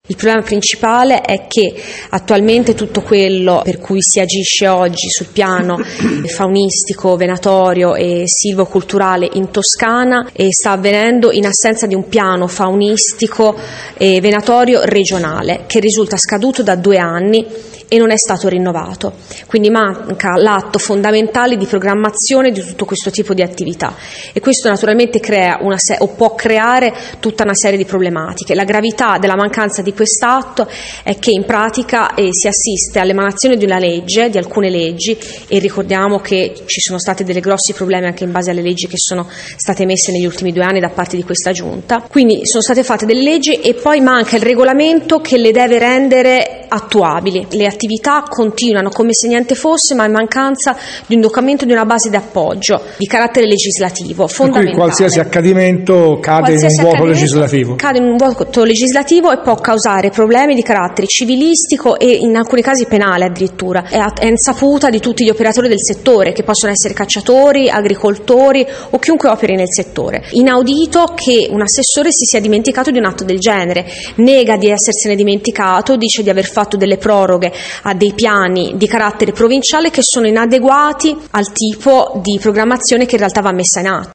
Il problema principale è che attualmente tutto quello per cui si agisce oggi sul piano faunistico, venatorio e silvoculturale in Toscana sta avvenendo in assenza di un piano faunistico e venatorio regionale che risulta scaduto da 2 anni e non è stato rinnovato. Quindi manca l'atto fondamentale di programmazione di tutto questo tipo di attività e questo naturalmente crea o può creare tutta una serie di problematiche. La gravità della mancanza di quest'atto è che in pratica si assiste all'emanazione di una legge, di alcune leggi, e ricordiamo che ci sono stati dei grossi problemi anche in base alle leggi che sono state emesse negli ultimi 2 anni da parte di questa giunta. Quindi sono state fatte delle leggi e poi manca il regolamento che le deve rendere attuabili. Le attività continuano come se niente fosse, ma in mancanza di un documento, di una base di appoggio di carattere legislativo fondamentale. Quindi qualsiasi accadimento cade in un vuoto legislativo. Cade in un vuoto legislativo e può causare problemi di carattere civilistico e in alcuni casi penale addirittura. È insaputa di tutti gli operatori del settore, che possono essere cacciatori, agricoltori o chiunque operi nel settore. Inaudito che un assessore si sia dimenticato di un atto del genere, nega di essersene dimenticato, dice di aver fatto delle proroghe a dei piani di carattere provinciale che sono inadeguati al tipo di programmazione che in realtà va messa in atto.